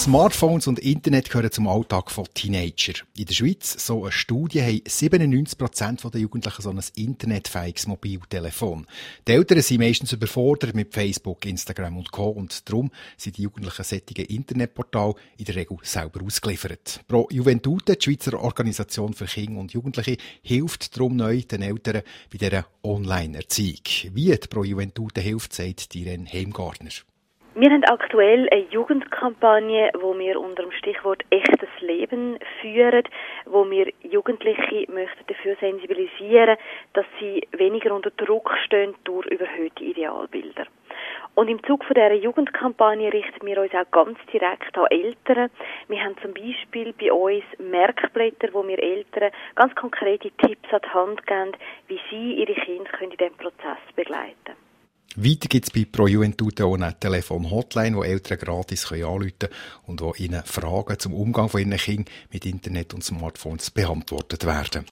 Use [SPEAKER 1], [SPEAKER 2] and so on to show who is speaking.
[SPEAKER 1] Smartphones und Internet gehören zum Alltag von Teenagern. In der Schweiz, so eine Studie, haben 97% der Jugendlichen so ein internetfähiges Mobiltelefon. Die Eltern sind meistens überfordert mit Facebook, Instagram und Co. Und darum sind die Jugendlichen solchen Internetportale in der Regel selber ausgeliefert. Pro Juventute, die Schweizer Organisation für Kinder und Jugendliche, hilft darum neu den Eltern bei dieser Online-Erziehung. Wie die Pro Juventute hilft, sagt Irene Heimgartner.
[SPEAKER 2] Wir haben aktuell eine Jugendkampagne, wo wir unter dem Stichwort echtes Leben führen, wo wir Jugendliche möchten dafür sensibilisieren, dass sie weniger unter Druck stehen durch überhöhte Idealbilder. Und im Zuge von dieser Jugendkampagne richten wir uns auch ganz direkt an Eltern. Wir haben zum Beispiel bei uns Merkblätter, wo wir Eltern ganz konkrete Tipps an die Hand geben, wie sie ihre Kinder in diesem Prozess begleiten können.
[SPEAKER 1] Weiter gibt es bei Pro Juventute auch eine Telefon-Hotline, wo Eltern gratis anrufen können und wo ihnen Fragen zum Umgang von ihren Kindern mit Internet und Smartphones beantwortet werden.